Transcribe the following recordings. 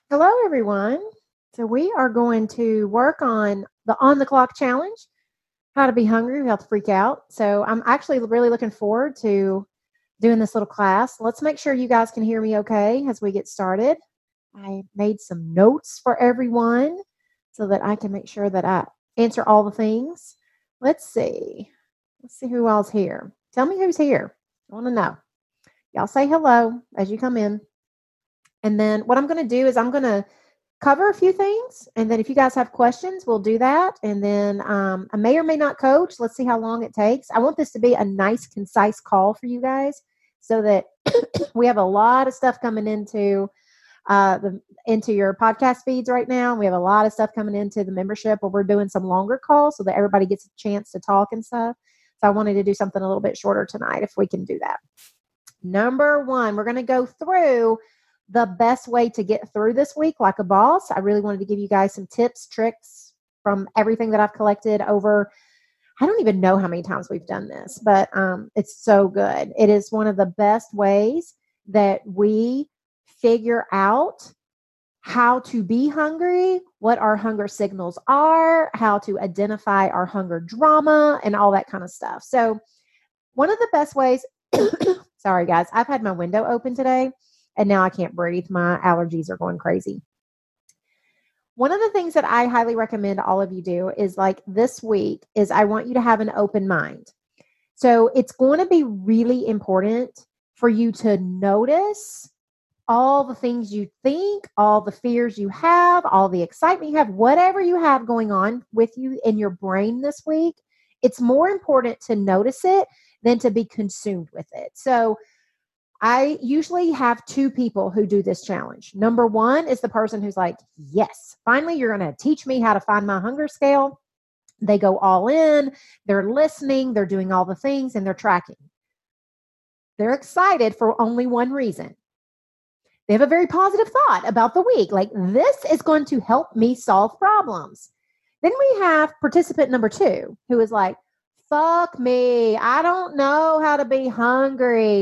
Hello, everyone. So we are going to work on the clock challenge, how to be hungry without to freak out. So I'm actually really looking forward to doing this little class. Let's make sure you guys can hear me okay as we get started. I made some notes for everyone so that I can make sure that I answer all the things. Let's see. Let's see who all's here. Tell me who's here. I want to know. Y'all say hello as you come in. And then what I'm going to do is I'm going to cover a few things. And then if you guys have questions, we'll do that. And then I may or may not coach. Let's see how long it takes. I want this to be a nice, concise call for you guys so that we have a lot of stuff coming into your podcast feeds right now. We have a lot of stuff coming into the membership where we're doing some longer calls so that everybody gets a chance to talk and stuff. So I wanted to do something a little bit shorter tonight if we can do that. Number one, we're going to go through the best way to get through this week like a boss. I really wanted to give you guys some tips, tricks from everything that I've collected over. I don't even know how many times we've done this, but it's so good. It is one of the best ways that we figure out how to be hungry, what our hunger signals are, how to identify our hunger drama, and all that kind of stuff. So one of the best ways, sorry guys, I've had my window open today and now I can't breathe. My allergies are going crazy. One of the things that I highly recommend all of you do is like this week is I want you to have an open mind. So it's going to be really important for you to notice all the things you think, all the fears you have, all the excitement you have, whatever you have going on with you in your brain this week. It's more important to notice it than to be consumed with it. So I usually have two people who do this challenge. Number one is the person who's like, yes, finally, you're going to teach me how to find my hunger scale. They go all in, they're listening, they're doing all the things, and they're tracking. They're excited for only one reason. They have a very positive thought about the week. Like, this is going to help me solve problems. Then we have participant number two, who is like, fuck me. I don't know how to be hungry.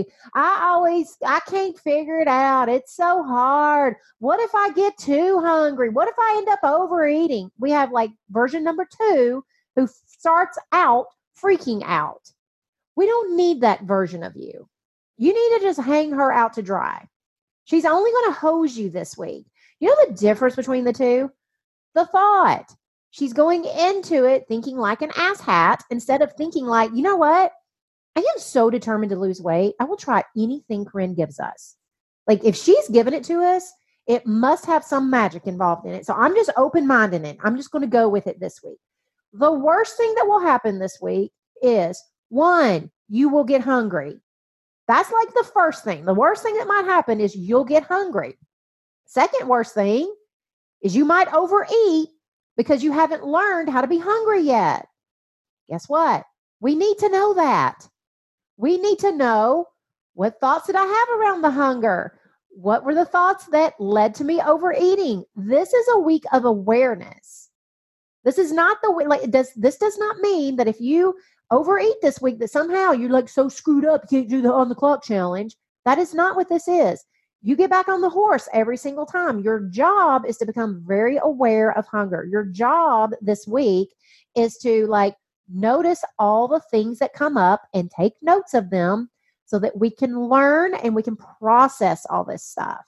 I can't figure it out. It's so hard. What if I get too hungry? What if I end up overeating? We have like version number two who starts out freaking out. We don't need that version of you. You need to just hang her out to dry. She's only going to hose you this week. You know the difference between the two? The thought. She's going into it thinking like an asshat instead of thinking like, you know what? I am so determined to lose weight. I will try anything Corinne gives us. Like if she's given it to us, it must have some magic involved in it. So I'm just open-minded in it. I'm just going to go with it this week. The worst thing that will happen this week is one, you will get hungry. That's like the first thing. The worst thing that might happen is you'll get hungry. Second worst thing is you might overeat because you haven't learned how to be hungry yet. Guess what? We need to know that. We need to know what thoughts did I have around the hunger? What were the thoughts that led to me overeating? This is a week of awareness. This is not the way, like, this does not mean that if you overeat this week that somehow you're like so screwed up, you can't do the on the clock challenge. That is not what this is. You get back on the horse every single time. Your job is to become very aware of hunger. Your job this week is to like notice all the things that come up and take notes of them so that we can learn and we can process all this stuff.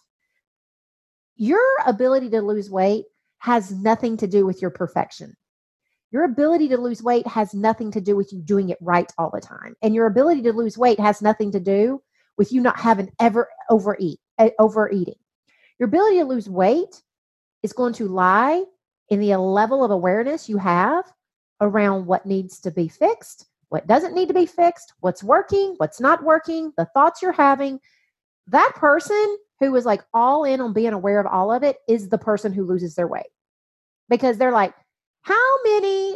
Your ability to lose weight has nothing to do with your perfection. Your ability to lose weight has nothing to do with you doing it right all the time. And your ability to lose weight has nothing to do with you not having ever overeating. Your ability to lose weight is going to lie in the level of awareness you have around what needs to be fixed, what doesn't need to be fixed, what's working, what's not working, the thoughts you're having. That person who is like all in on being aware of all of it is the person who loses their weight. Because they're like, how many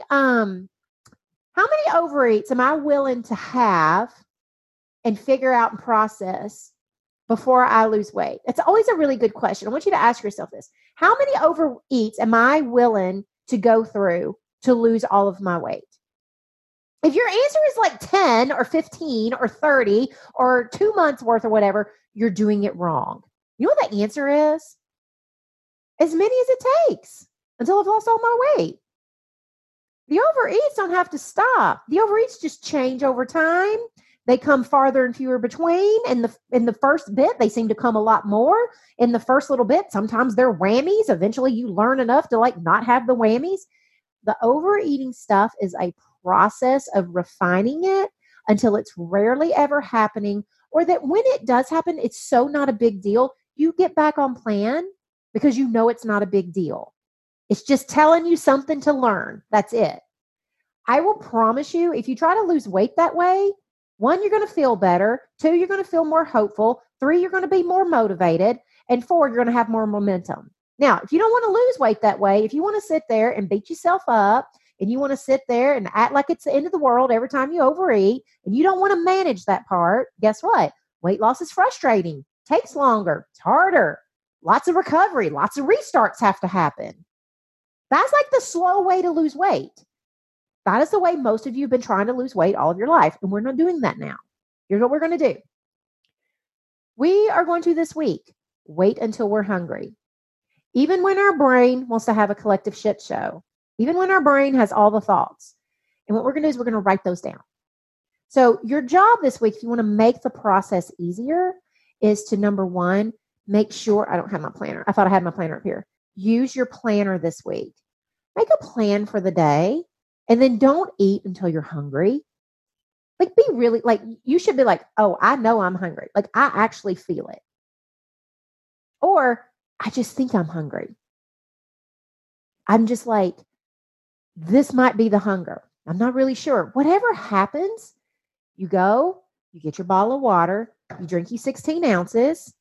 overeats am I willing to have and figure out and process before I lose weight? It's always a really good question. I want you to ask yourself this. How many overeats am I willing to go through to lose all of my weight? If your answer is like 10 or 15 or 30 or 2 months worth or whatever, you're doing it wrong. You know what the answer is? as many as it takes until I've lost all my weight. The overeats don't have to stop. The overeats just change over time. They come farther and fewer between. And in the first bit, they seem to come a lot more. In the first little bit, sometimes they're whammies. Eventually, you learn enough to like not have the whammies. The overeating stuff is a process of refining it until it's rarely ever happening, or that when it does happen, it's so not a big deal. You get back on plan because you know it's not a big deal. It's just telling you something to learn. That's it. I will promise you, if you try to lose weight that way, 1, you're going to feel better. 2, you're going to feel more hopeful. 3, you're going to be more motivated. And 4, you're going to have more momentum. Now, if you don't want to lose weight that way, if you want to sit there and beat yourself up and you want to sit there and act like it's the end of the world every time you overeat and you don't want to manage that part, guess what? Weight loss is frustrating, takes longer, it's harder, lots of recovery, lots of restarts have to happen. That's like the slow way to lose weight. That is the way most of you have been trying to lose weight all of your life, and we're not doing that now. Here's what we're going to do. We are going to this week wait until we're hungry. Even when our brain wants to have a collective shit show, even when our brain has all the thoughts. And what we're going to do is we're going to write those down. So your job this week, if you want to make the process easier, is to, number 1, make sure, I don't have my planner. I thought I had my planner up here. Use your planner this week. Make a plan for the day. And then don't eat until you're hungry. Like, be really, like, you should be like, oh, I know I'm hungry. Like, I actually feel it. Or I just think I'm hungry. I'm just like, this might be the hunger. I'm not really sure. Whatever happens, you go, you get your bottle of water, you drink you 16 ounces,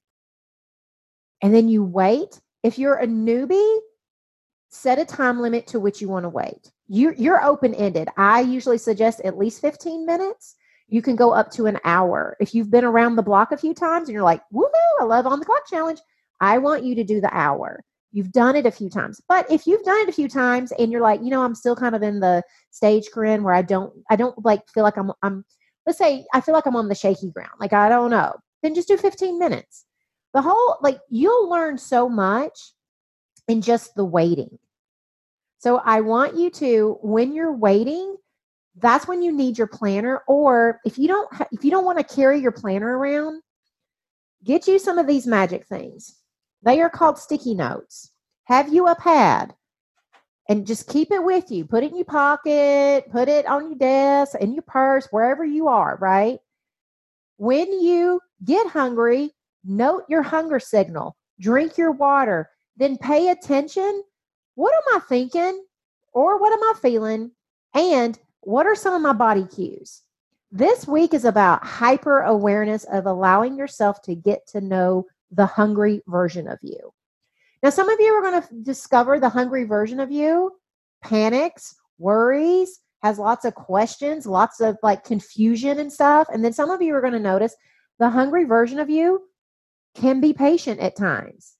and then you wait. If you're a newbie, set a time limit to which you want to wait. You're open-ended. I usually suggest at least 15 minutes. You can go up to an hour. If you've been around the block a few times and you're like, woohoo, I love On the Clock Challenge, I want you to do the hour. You've done it a few times. But if you've done it a few times and you're like, I'm still kind of in the stage, Corinne, where I don't like feel like I'm let's say I feel like I'm on the shaky ground. Like, I don't know. Then just do 15 minutes. The whole, like, you'll learn so much in just the waiting. So I want you to, when you're waiting, that's when you need your planner. Or if you don't want to carry your planner around, get you some of these magic things. They are called sticky notes. Have you a pad and just keep it with you. Put it in your pocket, put it on your desk, in your purse, wherever you are, right? When you get hungry, note your hunger signal, drink your water, then pay attention. What am I thinking? Or what am I feeling? And what are some of my body cues? This week is about hyper awareness of allowing yourself to get to know the hungry version of you. Now, some of you are going to discover the hungry version of you panics, worries, has lots of questions, lots of like confusion and stuff. And then some of you are going to notice the hungry version of you can be patient at times.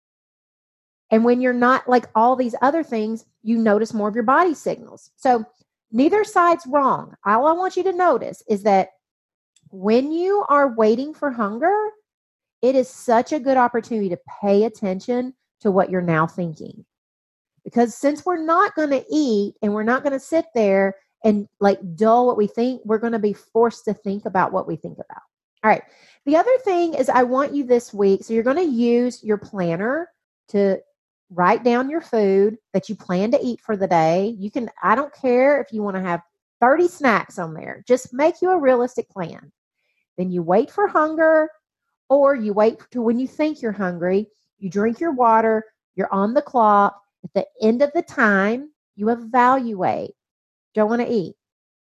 And when you're not like all these other things, you notice more of your body signals. So neither side's wrong. All I want you to notice is that when you are waiting for hunger, it is such a good opportunity to pay attention to what you're now thinking. Because since we're not going to eat and we're not going to sit there and like dull what we think, we're going to be forced to think about what we think about. All right. The other thing is I want you this week, so you're going to use your planner to write down your food that you plan to eat for the day. I don't care if you want to have 30 snacks on there. Just make you a realistic plan. Then you wait for hunger, or you wait to when you think you're hungry. You drink your water. You're on the clock. At the end of the time, you evaluate. Do I want to eat?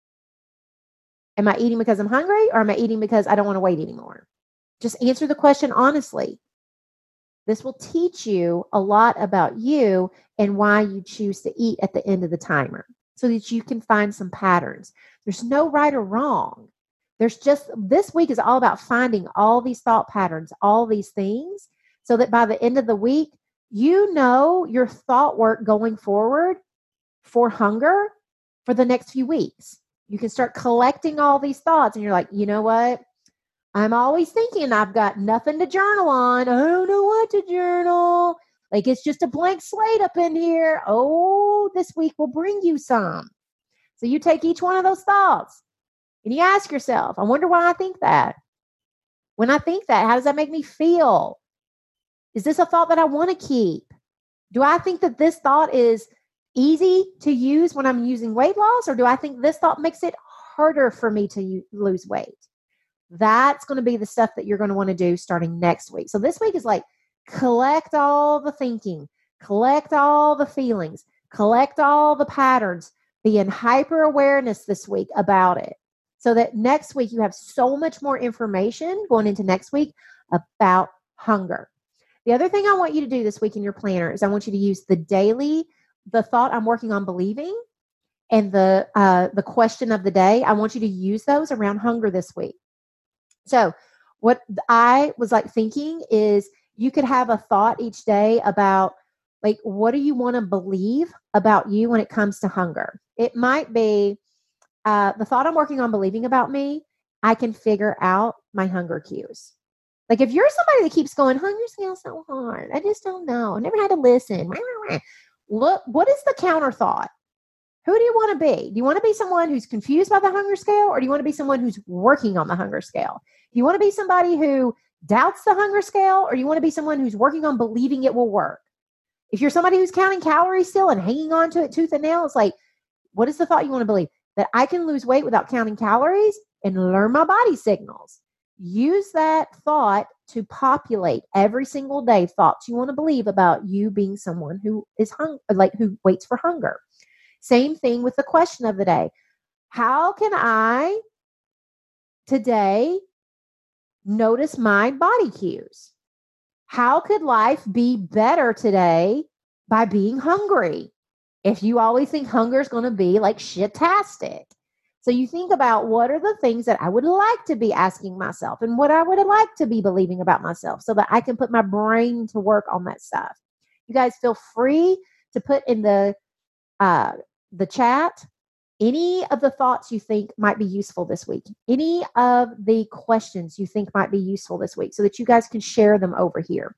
Am I eating because I'm hungry, or am I eating because I don't want to wait anymore? Just answer the question honestly. This will teach you a lot about you and why you choose to eat at the end of the timer so that you can find some patterns. There's no right or wrong. There's just, this week is all about finding all these thought patterns, all these things, so that by the end of the week, you know your thought work going forward for hunger for the next few weeks. You can start collecting all these thoughts and you're like, you know what? I'm always thinking I've got nothing to journal on. I don't know what to journal. Like it's just a blank slate up in here. Oh, this week will bring you some. So you take each one of those thoughts and you ask yourself, I wonder why I think that. When I think that, how does that make me feel? Is this a thought that I want to keep? Do I think that this thought is easy to use when I'm using weight loss? Or do I think this thought makes it harder for me to lose weight? That's going to be the stuff that you're going to want to do starting next week. So this week is like collect all the thinking, collect all the feelings, collect all the patterns, be in hyper awareness this week about it. So that next week you have so much more information going into next week about hunger. The other thing I want you to do this week in your planner is I want you to use the thought I'm working on believing and the question of the day. I want you to use those around hunger this week. So what I was like thinking is you could have a thought each day about like, what do you want to believe about you when it comes to hunger? It might be the thought I'm working on believing about me, I can figure out my hunger cues. Like if you're somebody that keeps going, hunger scale's so hard. I just don't know. I never had to listen. Look, what is the counter thought? Who do you want to be? Do you want to be someone who's confused by the hunger scale, or do you want to be someone who's working on the hunger scale? Do you want to be somebody who doubts the hunger scale, or do you want to be someone who's working on believing it will work? If you're somebody who's counting calories still and hanging on to it tooth and nail, it's like, what is the thought you want to believe? That I can lose weight without counting calories and learn my body signals. Use that thought to populate every single day thoughts you want to believe about you being someone who is who waits for hunger. Same thing with the question of the day. How can I today notice my body cues? How could life be better today by being hungry? If you always think hunger is going to be like shit-tastic. So you think about what are the things that I would like to be asking myself and what I would like to be believing about myself so that I can put my brain to work on that stuff. You guys feel free to put in the chat any of the thoughts you think might be useful this week, any of the questions you think might be useful this week so that you guys can share them over here.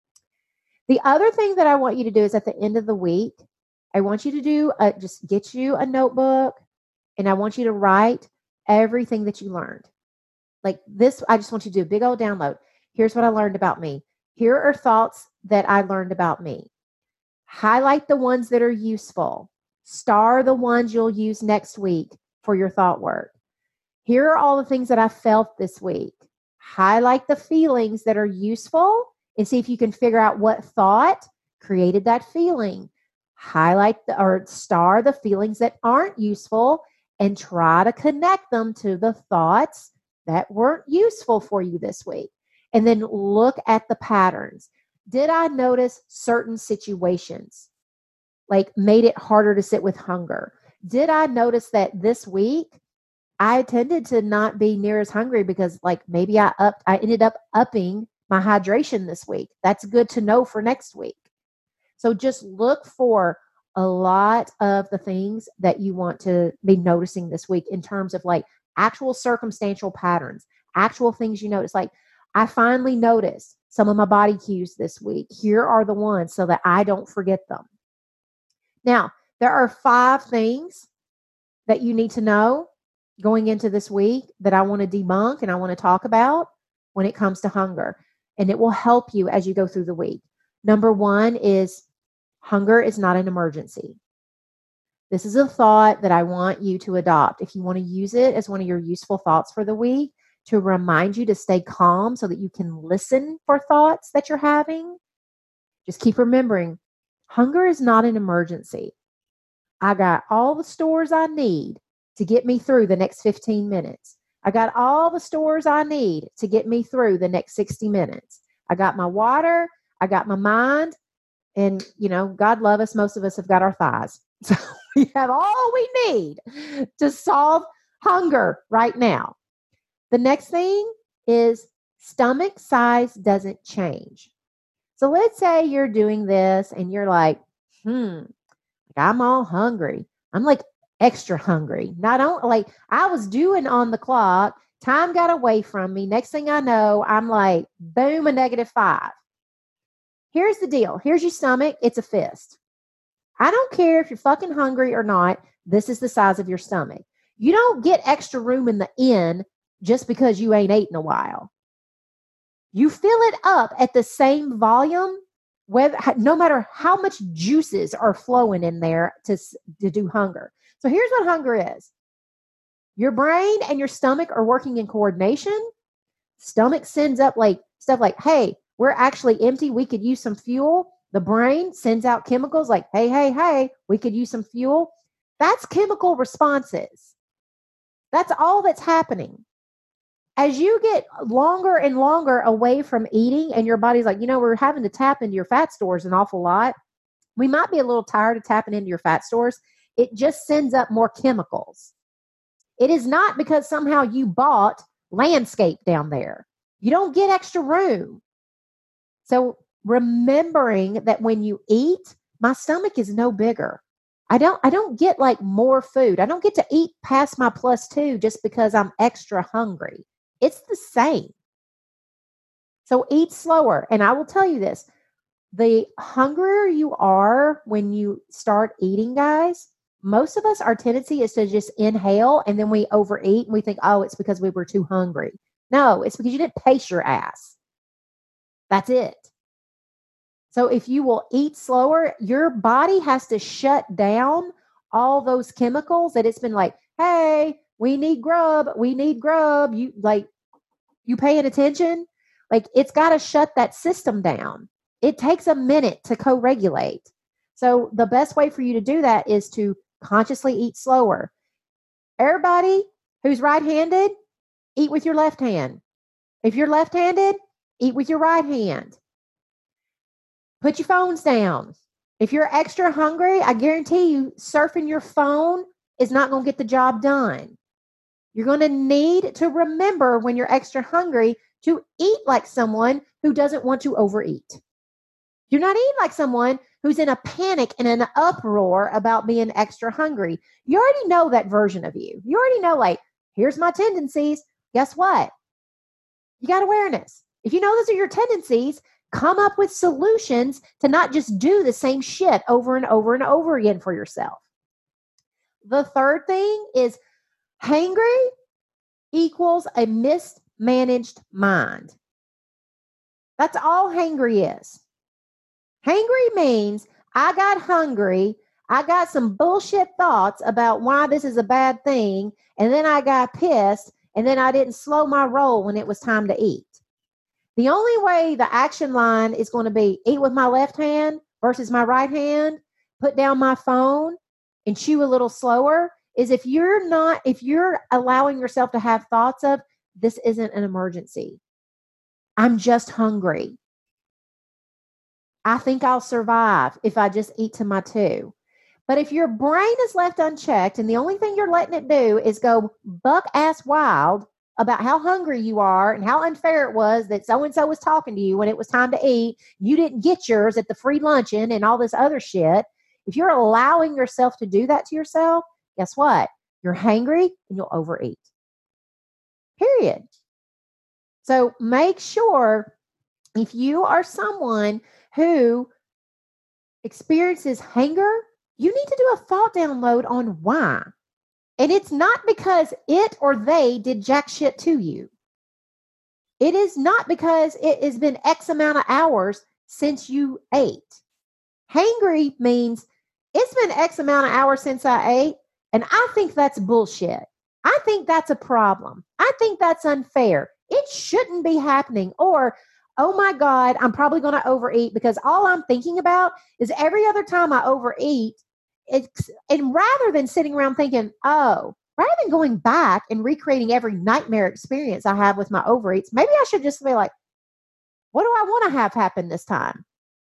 The other thing that I want you to do is at the end of the week, I want you to do just get you a notebook and I want you to write everything that you learned. Like this, I just want you to do a big old download. Here's what I learned about me. Here are thoughts that I learned about me. Highlight the ones that are useful. Star the ones you'll use next week for your thought work. Here are all the things that I felt this week. Highlight the feelings that are useful and see if you can figure out what thought created that feeling. Highlight or star the feelings that aren't useful and try to connect them to the thoughts that weren't useful for you this week. And then look at the patterns. Did I notice certain situations like made it harder to sit with hunger? Did I notice that this week I tended to not be near as hungry because like maybe I ended up upping my hydration this week? That's good to know for next week. So just look for a lot of the things that you want to be noticing this week in terms of like actual circumstantial patterns, actual things you notice. Like I finally noticed some of my body cues this week. Here are the ones so that I don't forget them. Now, there are 5 things that you need to know going into this week that I want to debunk and I want to talk about when it comes to hunger. And it will help you as you go through the week. Number 1 is hunger is not an emergency. This is a thought that I want you to adopt. If you want to use it as one of your useful thoughts for the week to remind you to stay calm so that you can listen for thoughts that you're having, just keep remembering, hunger is not an emergency. I got all the stores I need to get me through the next 15 minutes. I got all the stores I need to get me through the next 60 minutes. I got my water. I got my mind. And, you know, God love us. Most of us have got our thighs. So we have all we need to solve hunger right now. The next thing is stomach size doesn't change. So let's say you're doing this and you're like, I'm all hungry. I'm like extra hungry. Not only like I was doing on the clock, time got away from me. Next thing I know, I'm like, boom, a -5. Here's the deal. Here's your stomach. It's a fist. I don't care if you're fucking hungry or not. This is the size of your stomach. You don't get extra room in the end just because you ain't ate in a while. You fill it up at the same volume, whether no matter how much juices are flowing in there to do hunger. So here's what hunger is. Your brain and your stomach are working in coordination. Stomach sends up like stuff like, hey, we're actually empty. We could use some fuel. The brain sends out chemicals like, hey, we could use some fuel. That's chemical responses. That's all that's happening. As you get longer and longer away from eating and your body's like, we're having to tap into your fat stores an awful lot. We might be a little tired of tapping into your fat stores. It just sends up more chemicals. It is not because somehow you bought landscape down there. You don't get extra room. So remembering that when you eat, my stomach is no bigger. I don't get like more food. I don't get to eat past my +2 just because I'm extra hungry. It's the same. So eat slower. And I will tell you this, the hungrier you are when you start eating, guys, most of us, our tendency is to just inhale and then we overeat and we think, oh, it's because we were too hungry. No, it's because you didn't pace your ass. That's it. So if you will eat slower, your body has to shut down all those chemicals that it's been like, hey, we need grub. You paying attention? Like it's got to shut that system down. It takes a minute to co-regulate. So the best way for you to do that is to consciously eat slower. Everybody who's right-handed, eat with your left hand. If you're left-handed, eat with your right hand. Put your phones down. If you're extra hungry, I guarantee you surfing your phone is not going to get the job done. You're going to need to remember when you're extra hungry to eat like someone who doesn't want to overeat. You're not eating like someone who's in a panic and an uproar about being extra hungry. You already know that version of you. You already know, like, here's my tendencies. Guess what? You got awareness. If you know those are your tendencies, come up with solutions to not just do the same shit over and over and over again for yourself. The third thing is hangry equals a mismanaged mind. That's all hangry is. Hangry means I got hungry, I got some bullshit thoughts about why this is a bad thing, and then I got pissed, and then I didn't slow my roll when it was time to eat. The only way the action line is going to be eat with my left hand versus my right hand, put down my phone, and chew a little slower is if you're allowing yourself to have thoughts of, this isn't an emergency. I'm just hungry. I think I'll survive if I just eat to my 2. But if your brain is left unchecked and the only thing you're letting it do is go buck ass wild about how hungry you are and how unfair it was that so-and-so was talking to you when it was time to eat, you didn't get yours at the free luncheon and all this other shit. If you're allowing yourself to do that to yourself, guess what? You're hangry and you'll overeat. Period. So make sure if you are someone who experiences hunger, you need to do a thought download on why. And it's not because it or they did jack shit to you. It is not because it has been X amount of hours since you ate. Hangry means it's been X amount of hours since I ate, and I think that's bullshit. I think that's a problem. I think that's unfair. It shouldn't be happening. Or, oh my God, I'm probably going to overeat because all I'm thinking about is every other time I overeat, and rather than sitting around thinking, rather than going back and recreating every nightmare experience I have with my overeats, maybe I should just be like, what do I want to have happen this time?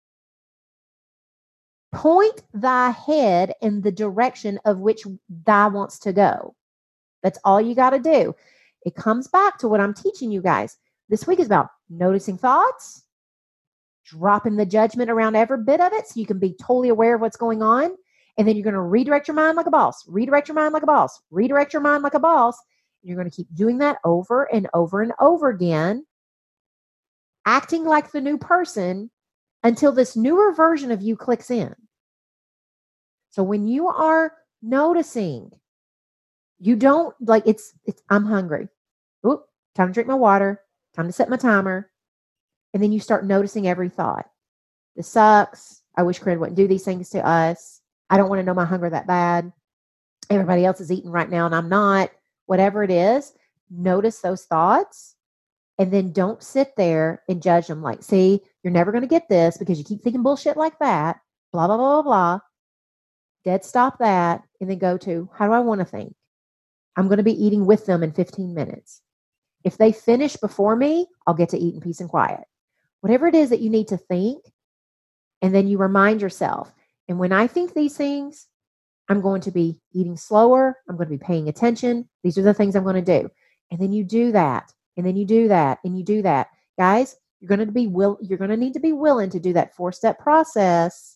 Point thy head in the direction of which thou wants to go. That's all you got to do. It comes back to what I'm teaching you guys. This week is about noticing thoughts, dropping the judgment around every bit of it so you can be totally aware of what's going on. And then you're going to redirect your mind like a boss, redirect your mind like a boss, redirect your mind like a boss. And you're going to keep doing that over and over and over again, acting like the new person until this newer version of you clicks in. So when you are noticing, you don't like it's I'm hungry. Oop, time to drink my water, time to set my timer. And then you start noticing every thought. This sucks. I wish Corinne wouldn't do these things to us. I don't want to know my hunger that bad. Everybody else is eating right now and I'm not. Whatever it is, notice those thoughts and then don't sit there and judge them like, see, you're never going to get this because you keep thinking bullshit like that. Blah, blah, blah, blah, blah. Dead stop that and then go to, how do I want to think? I'm going to be eating with them in 15 minutes. If they finish before me, I'll get to eat in peace and quiet. Whatever it is that you need to think, and then you remind yourself. And when I think these things, I'm going to be eating slower. I'm going to be paying attention. These are the things I'm going to do. And then you do that. And then you do that. And you do that. Guys, you're going to need to be willing to do that 4-step process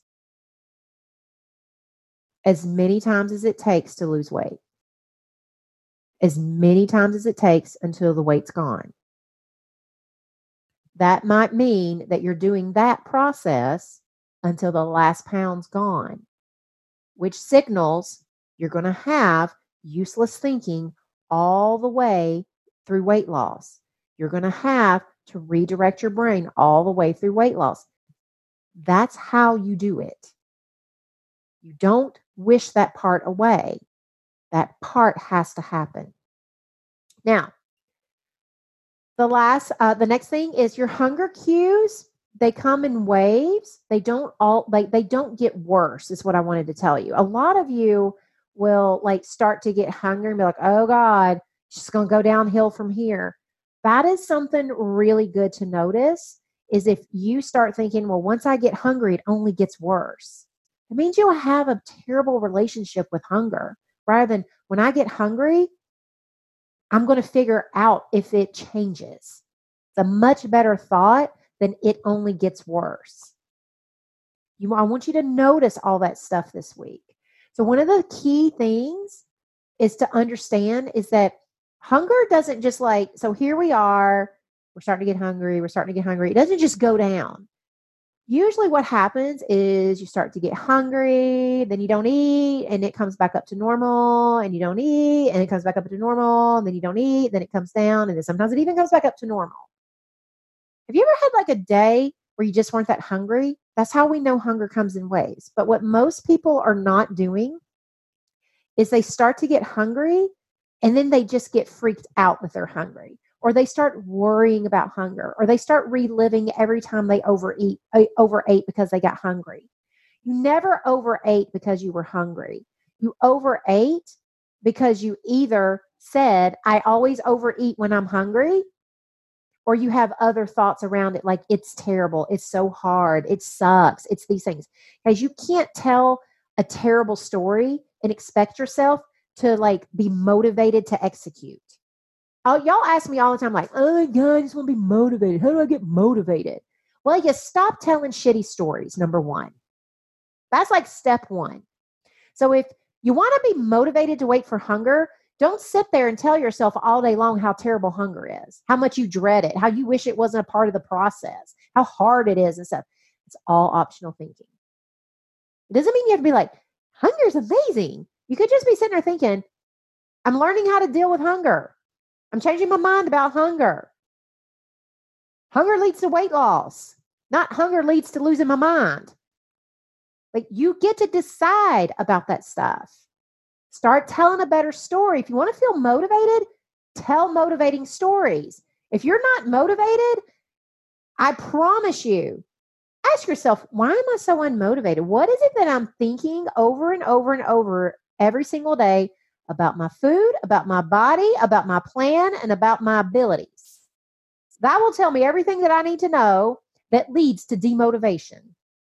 as many times as it takes to lose weight. As many times as it takes until the weight's gone. That might mean that you're doing that process until the last pound's gone, which signals you're going to have useless thinking all the way through weight loss. You're going to have to redirect your brain all the way through weight loss. That's how you do it. You don't wish that part away. That part has to happen. Now, the next thing is your hunger cues. They come in waves. They don't get worse, is what I wanted to tell you. A lot of you will start to get hungry and be like, oh God, it's just going to go downhill from here. That is something really good to notice, is if you start thinking, well, once I get hungry, it only gets worse. It means you'll have a terrible relationship with hunger, rather than when I get hungry, I'm going to figure out if it changes. It's a much better thought than it only gets worse. I want you to notice all that stuff this week. So one of the key things is to understand is that hunger doesn't just so here we are, we're starting to get hungry. It doesn't just go down. Usually what happens is you start to get hungry, then you don't eat, and it comes back up to normal, and you don't eat, and it comes back up to normal, and then you don't eat, then it comes down, and then sometimes it even comes back up to normal. Have you ever had a day where you just weren't that hungry? That's how we know hunger comes in waves. But what most people are not doing is they start to get hungry, and then they just get freaked out that they're hungry. Or they start worrying about hunger, or they start reliving every time they overate because they got hungry. You never overate because you were hungry. You overate because you either said, I always overeat when I'm hungry, or you have other thoughts around it like it's terrible, it's so hard, it sucks, it's these things. Because you can't tell a terrible story and expect yourself to be motivated to execute. Y'all ask me all the time, oh God, I just want to be motivated. How do I get motivated? Well, you stop telling shitty stories, number one. That's step one. So if you want to be motivated to wait for hunger, don't sit there and tell yourself all day long how terrible hunger is, how much you dread it, how you wish it wasn't a part of the process, how hard it is and stuff. It's all optional thinking. It doesn't mean you have to be hunger is amazing. You could just be sitting there thinking, I'm learning how to deal with hunger. I'm changing my mind about hunger. Hunger leads to weight loss, not hunger leads to losing my mind. You get to decide about that stuff. Start telling a better story. If you want to feel motivated, tell motivating stories. If you're not motivated, I promise you, ask yourself, why am I so unmotivated? What is it that I'm thinking over and over and over every single day about my food, about my body, about my plan, and about my abilities? That will tell me everything that I need to know that leads to demotivation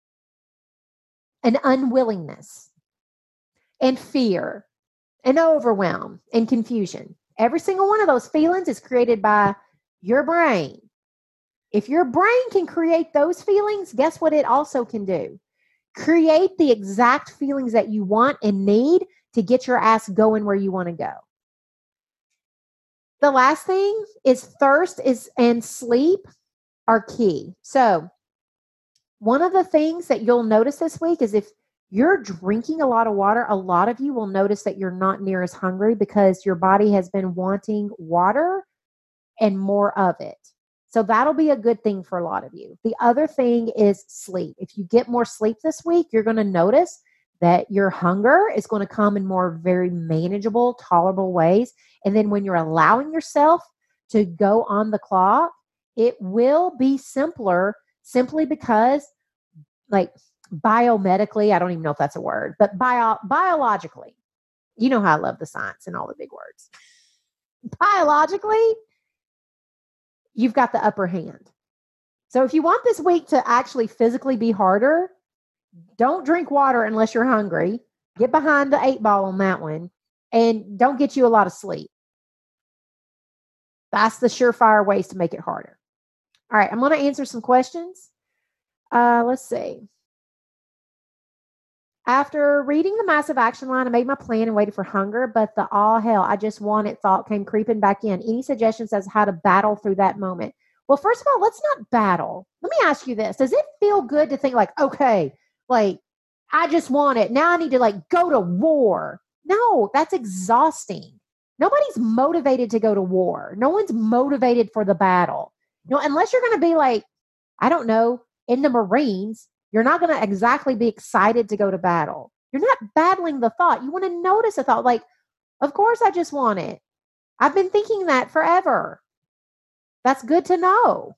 and unwillingness and fear and overwhelm and confusion. Every single one of those feelings is created by your brain. If your brain can create those feelings, guess what it also can do? Create the exact feelings that you want and need to get your ass going where you want to go. The last thing is thirst and sleep are key. So One of the things that you'll notice this week is if you're drinking a lot of water, a lot of you will notice that you're not near as hungry because your body has been wanting water and more of it. So that'll be a good thing for a lot of you. The other thing is sleep. If you get more sleep this week, you're going to notice that your hunger is going to come in more very manageable, tolerable ways. And then when you're allowing yourself to go on the clock, it will be simpler simply because, like, biomedically, I don't even know if that's a word, but biologically, you know how I love the science and all the big words. Biologically, you've got the upper hand. So if you want this week to actually physically be harder, don't drink water unless you're hungry. Get behind the 8 ball on that one, and don't get you a lot of sleep. That's the surefire ways to make it harder. All right, I'm going to answer some questions. Let's see. After reading the massive action line, I made my plan and waited for hunger, but the all hell, I just want it thought came creeping back in. Any suggestions as to how to battle through that moment? Well, first of all, let's not battle. Let me ask you this. Does it feel good to think like, okay, like, I just want it. Now I need to like go to war. No, that's exhausting. Nobody's motivated to go to war. No one's motivated for the battle. Unless you're going to be like, I don't know, in the Marines, you're not going to exactly be excited to go to battle. You're not battling the thought. You want to notice a thought like, of course I just want it. I've been thinking that forever. That's good to know.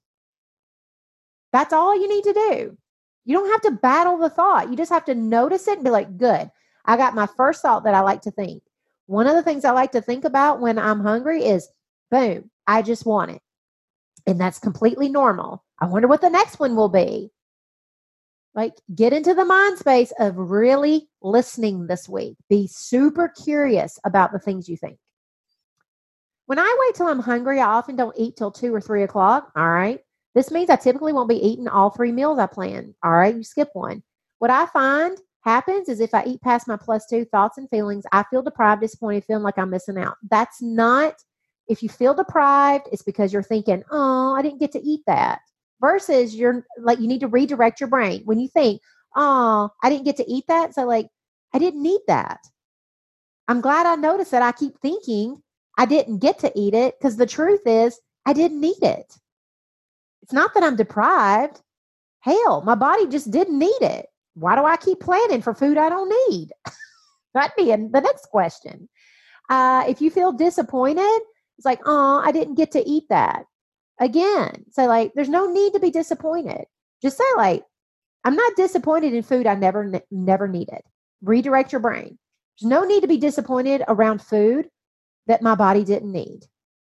That's all you need to do. You don't have to battle the thought. You just have to notice it and be like, good. I got my first thought that I like to think. One of the things I like to think about when I'm hungry is, boom, I just want it. And that's completely normal. I wonder what the next one will be. Like, get into the mind space of really listening this week. Be super curious about the things you think. When I wait till I'm hungry, I often don't eat till 2 or 3 o'clock. All right. This means I typically won't be eating all 3 meals I plan. All right. You skip one. What I find happens is if I eat past my +2 thoughts and feelings, I feel deprived, disappointed, feeling like I'm missing out. That's not, if you feel deprived, it's because you're thinking, oh, I didn't get to eat that. Versus you're like, you need to redirect your brain. When you think, oh, I didn't get to eat that. So like, I didn't need that. I'm glad I noticed that I keep thinking I didn't get to eat it because the truth is I didn't need it. It's not that I'm deprived. Hell, my body just didn't need it. Why do I keep planning for food I don't need? That'd be the next question. If you feel disappointed, it's like, oh, I didn't get to eat that. Again, so like, there's no need to be disappointed. Just say like, I'm not disappointed in food I never needed. Redirect your brain. There's no need to be disappointed around food that my body didn't need.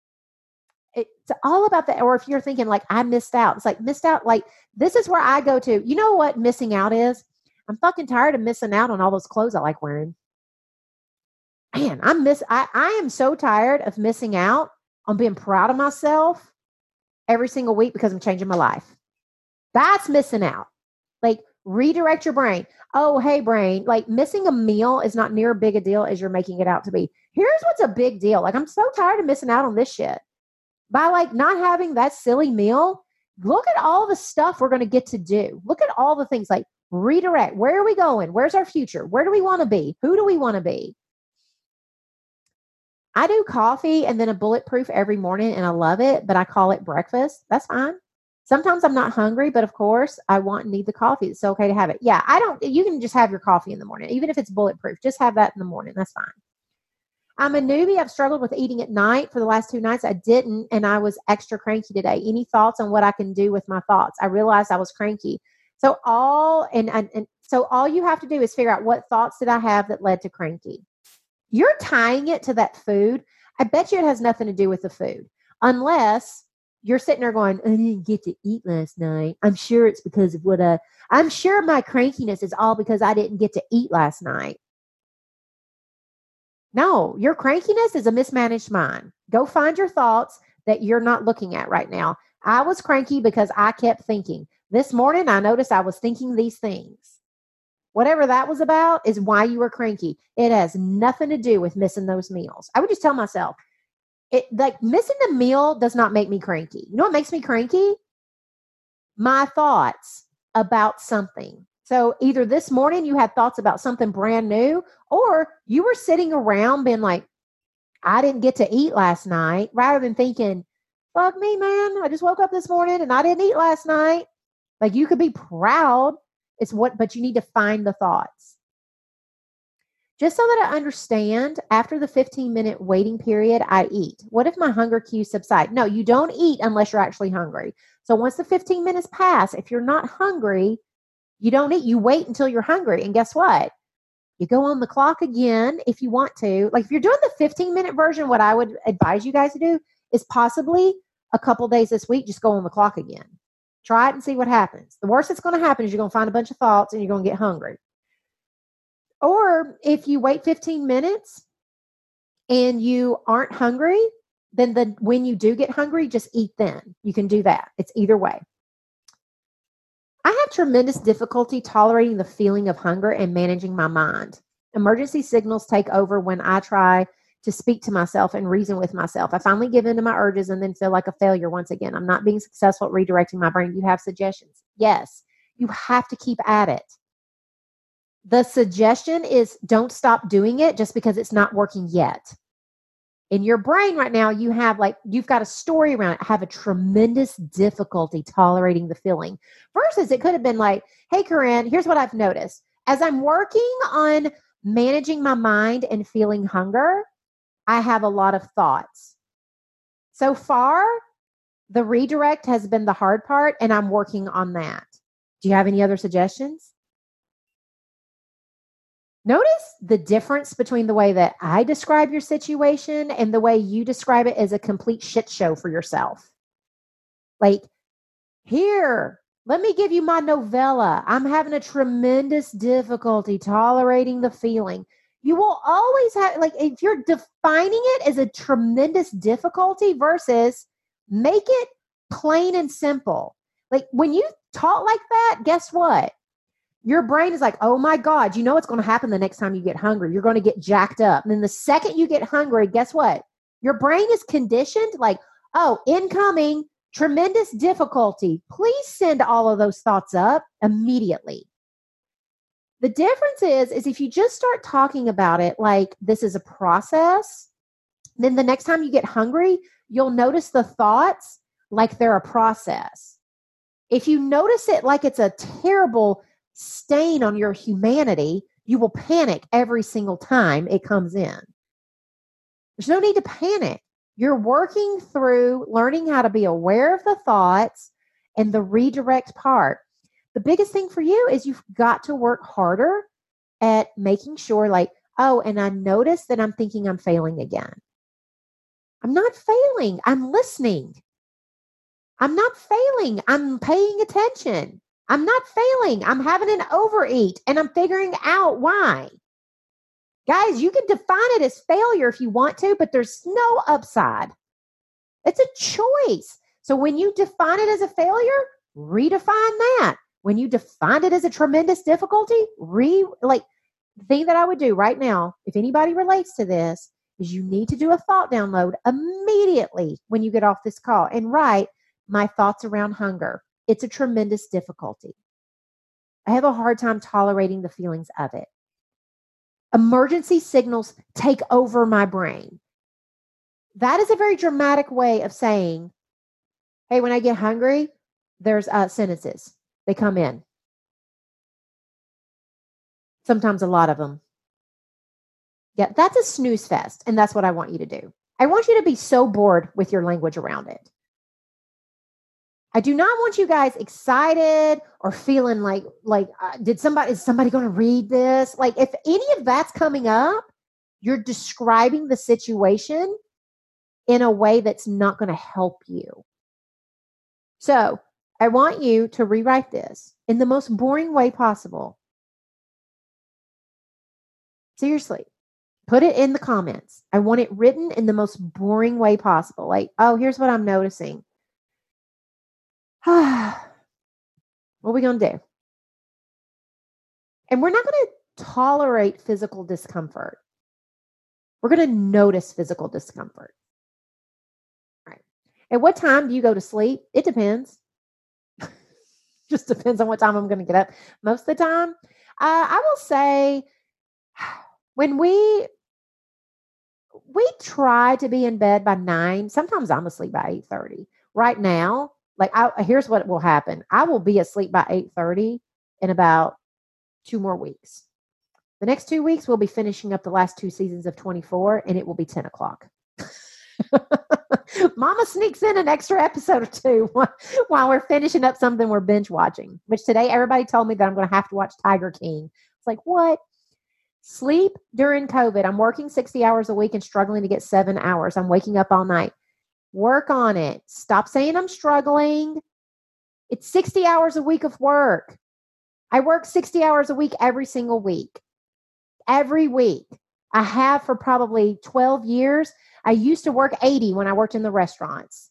It's all about that. Or if you're thinking like, I missed out, it's like missed out. Like, this is where I go to, you know what missing out is? I'm fucking tired of missing out on all those clothes I like wearing. Man, I am so tired of missing out on being proud of myself every single week because I'm changing my life. That's missing out. Like, redirect your brain. Oh, hey, brain, like missing a meal is not near as big a deal as you're making it out to be. Here's what's a big deal. Like, I'm so tired of missing out on this shit. By like not having that silly meal, look at all the stuff we're going to get to do. Look at all the things like redirect. Where are we going? Where's our future? Where do we want to be? Who do we want to be? I do coffee and then a bulletproof every morning and I love it, but I call it breakfast. That's fine. Sometimes I'm not hungry, but of course I want and need the coffee. It's okay to have it. Yeah, you can just have your coffee in the morning. Even if it's bulletproof, just have that in the morning. That's fine. I'm a newbie. I've struggled with eating at night for the last 2 nights. I didn't, and I was extra cranky today. Any thoughts on what I can do with my thoughts? I realized I was cranky. So all you have to do is figure out what thoughts did I have that led to cranky. You're tying it to that food. I bet you it has nothing to do with the food. Unless you're sitting there going, I didn't get to eat last night. I'm sure it's because of I'm sure my crankiness is all because I didn't get to eat last night. No, your crankiness is a mismanaged mind. Go find your thoughts that you're not looking at right now. I was cranky because I kept thinking. This morning, I noticed I was thinking these things. Whatever that was about is why you were cranky. It has nothing to do with missing those meals. I would just tell myself, missing the meal does not make me cranky. You know what makes me cranky? My thoughts. about something. So either this morning you had thoughts about something brand new, or you were sitting around being like, I didn't get to eat last night, rather than thinking, fuck me, man. I just woke up this morning and I didn't eat last night. Like, you could be proud. But you need to find the thoughts. Just so that I understand, after the 15-minute waiting period, I eat. What if my hunger cues subside? No, you don't eat unless you're actually hungry. So once the 15 minutes pass, if you're not hungry, you don't eat. You wait until you're hungry. And guess what? You go on the clock again if you want to. Like, if you're doing the 15-minute version, what I would advise you guys to do is possibly a couple days this week, just go on the clock again. Try it and see what happens. The worst that's going to happen is you're going to find a bunch of thoughts and you're going to get hungry. Or if you wait 15 minutes and you aren't hungry, then when you do get hungry, just eat then. You can do that. It's either way. I have tremendous difficulty tolerating the feeling of hunger and managing my mind. Emergency signals take over when I try to speak to myself and reason with myself. I finally give in to my urges and then feel like a failure once again. I'm not being successful at redirecting my brain. Do you have suggestions? Yes, you have to keep at it. The suggestion is don't stop doing it just because it's not working yet. In your brain right now, you've got a story around it. I have a tremendous difficulty tolerating the feeling. Versus it could have been like, hey, Corinne, here's what I've noticed. As I'm working on managing my mind and feeling hunger, I have a lot of thoughts. So far, the redirect has been the hard part, and I'm working on that. Do you have any other suggestions? Notice the difference between the way that I describe your situation and the way you describe it as a complete shit show for yourself. Like, here, let me give you my novella. I'm having a tremendous difficulty tolerating the feeling. You will always have, like, if you're defining it as a tremendous difficulty versus make it plain and simple. Like, when you talk like that, guess what? Your brain is like, oh my God, you know what's going to happen the next time you get hungry. You're going to get jacked up. And then the second you get hungry, guess what? Your brain is conditioned like, oh, incoming, tremendous difficulty. Please send all of those thoughts up immediately. The difference is if you just start talking about it like this is a process, then the next time you get hungry, you'll notice the thoughts like they're a process. If you notice it like it's a terrible stain on your humanity, you will panic every single time it comes in. There's no need to panic. You're working through learning how to be aware of the thoughts and the redirect part. The biggest thing for you is you've got to work harder at making sure, like, oh, and I notice that I'm thinking I'm failing again. I'm not failing. I'm listening. I'm not failing. I'm paying attention. I'm not failing. I'm having an overeat and I'm figuring out why. Guys, you can define it as failure if you want to, but there's no upside. It's a choice. So when you define it as a failure, redefine that. When you define it as a tremendous difficulty, the thing that I would do right now, if anybody relates to this, is you need to do a thought download immediately when you get off this call and write my thoughts around hunger. It's a tremendous difficulty. I have a hard time tolerating the feelings of it. Emergency signals take over my brain. That is a very dramatic way of saying, hey, when I get hungry, there's sentences. They come in. Sometimes a lot of them. Yeah, that's a snooze fest, and that's what I want you to do. I want you to be so bored with your language around it. I do not want you guys excited or feeling like is somebody going to read this? Like, if any of that's coming up, you're describing the situation in a way that's not going to help you. So I want you to rewrite this in the most boring way possible. Seriously, put it in the comments. I want it written in the most boring way possible. Like, oh, here's what I'm noticing. What are we going to do? And we're not going to tolerate physical discomfort. We're going to notice physical discomfort. All right. At what time do you go to sleep? It depends. Just depends on what time I'm going to get up. Most of the time, I will say when we try to be in bed by 9, sometimes I'm asleep by 8:30. Right now, here's what will happen. I will be asleep by 8:30 in about 2 more weeks. The next 2 weeks, we'll be finishing up the last 2 seasons of 24, and it will be 10 o'clock. Mama sneaks in an extra episode or two while we're finishing up something we're binge watching, which today everybody told me that I'm going to have to watch Tiger King. It's like, what? Sleep during COVID. I'm working 60 hours a week and struggling to get 7 hours. I'm waking up all night. Work on it. Stop saying I'm struggling. It's 60 hours a week of work. I work 60 hours a week every single week. Every week. I have for probably 12 years. I used to work 80 when I worked in the restaurants.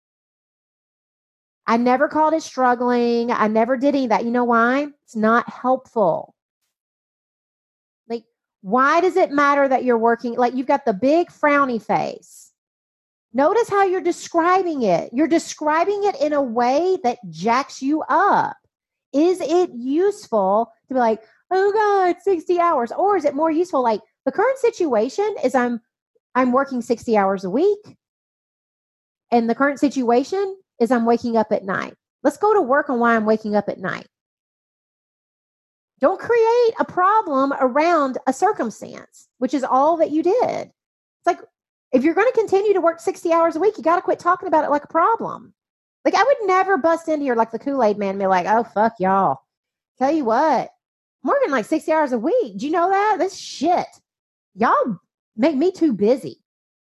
I never called it struggling. I never did any of that. You know why? It's not helpful. Like, why does it matter that you're working? Like, you've got the big frowny face. Notice how you're describing it. You're describing it in a way that jacks you up. Is it useful to be like, oh God, 60 hours? Or is it more useful? Like, the current situation is I'm working 60 hours a week. And the current situation is I'm waking up at night. Let's go to work on why I'm waking up at night. Don't create a problem around a circumstance, which is all that you did. It's like, if you're going to continue to work 60 hours a week, you got to quit talking about it like a problem. Like, I would never bust in here like the Kool-Aid man and be like, oh, fuck y'all. Tell you what, I'm working like 60 hours a week. Do you know that? That's shit. Y'all make me too busy.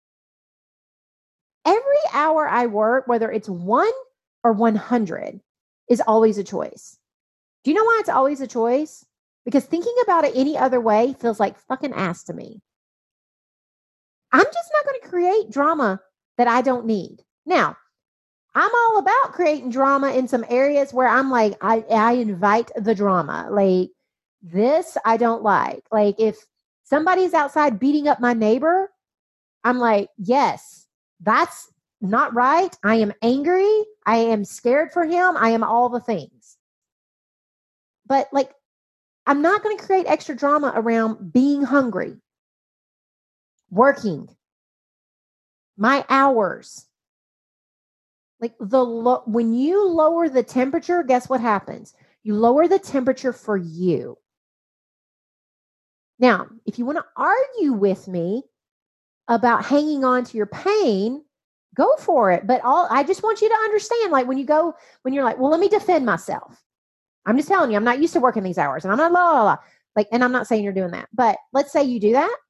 Every hour I work, whether it's 1 or 100, is always a choice. Do you know why it's always a choice? Because thinking about it any other way feels like fucking ass to me. I'm just not going to create drama that I don't need. Now, I'm all about creating drama in some areas where I'm like, I invite the drama. Like, this I don't like. Like, if somebody's outside beating up my neighbor, I'm like, yes, that's not right. I am angry. I am scared for him. I am all the things. But like, I'm not going to create extra drama around being hungry, working, my hours. Like, when you lower the temperature, guess what happens? You lower the temperature for you. Now, if you want to argue with me about hanging on to your pain, go for it. But I just want you to understand, like, when you're like, well, let me defend myself. I'm just telling you, I'm not used to working these hours, and I'm not blah, blah, blah. Like, and I'm not saying you're doing that, but let's say you do that.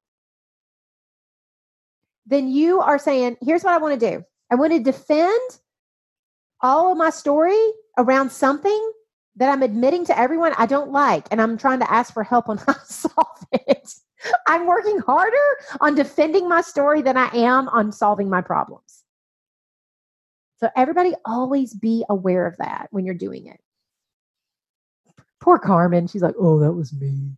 Then you are saying, here's what I want to do. I want to defend all of my story around something that I'm admitting to everyone I don't like, and I'm trying to ask for help on how to solve it. I'm working harder on defending my story than I am on solving my problems. So everybody always be aware of that when you're doing it. Poor Carmen. She's like, oh, that was me.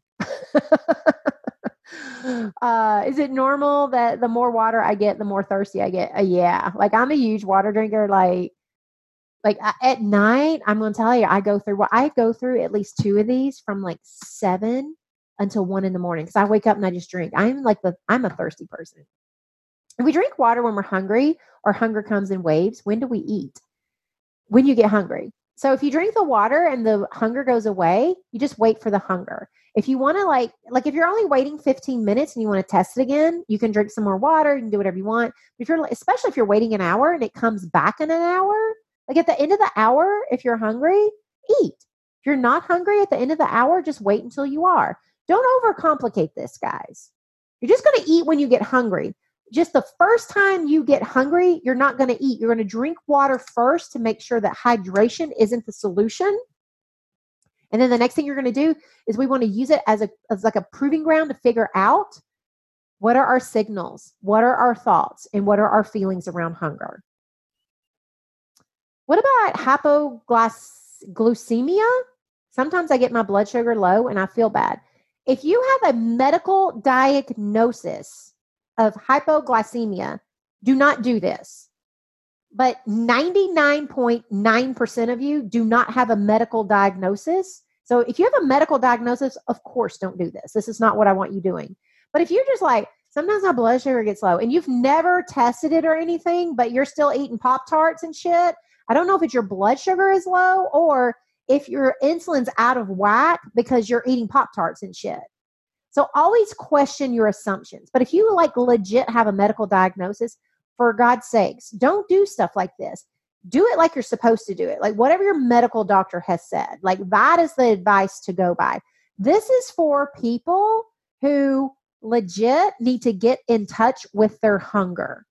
Is it normal that the more water I get, the more thirsty I get? Yeah. Like, I'm a huge water drinker. Like at night, I'm going to tell you, I go through at least 2 of these from like 7 until 1 in the morning. Cause I wake up and I just drink. I'm a thirsty person. And we drink water when we're hungry, or hunger comes in waves. When do we eat? When you get hungry. So if you drink the water and the hunger goes away, you just wait for the hunger. If you want to like if you're only waiting 15 minutes and you want to test it again, you can drink some more water. You can do whatever you want. Especially if you're waiting an hour and it comes back in an hour, like at the end of the hour, if you're hungry, eat. If you're not hungry at the end of the hour, just wait until you are. Don't overcomplicate this, guys. You're just going to eat when you get hungry. Just the first time you get hungry, you're not going to eat. You're going to drink water first to make sure that hydration isn't the solution. And then the next thing you're going to do is we want to use it as like a proving ground to figure out what are our signals, what are our thoughts, and what are our feelings around hunger. What about hypoglycemia? Sometimes I get my blood sugar low and I feel bad. If you have a medical diagnosis of hypoglycemia, do not do this. But 99.9% of you do not have a medical diagnosis. So if you have a medical diagnosis, of course, don't do this. This is not what I want you doing. But if you're just like, sometimes my blood sugar gets low and you've never tested it or anything, but you're still eating Pop-Tarts and shit, I don't know if it's your blood sugar is low or if your insulin's out of whack because you're eating Pop-Tarts and shit. So always question your assumptions. But if you like legit have a medical diagnosis, for God's sakes, don't do stuff like this. Do it like you're supposed to do it. Like whatever your medical doctor has said, like that is the advice to go by. This is for people who legit need to get in touch with their hunger.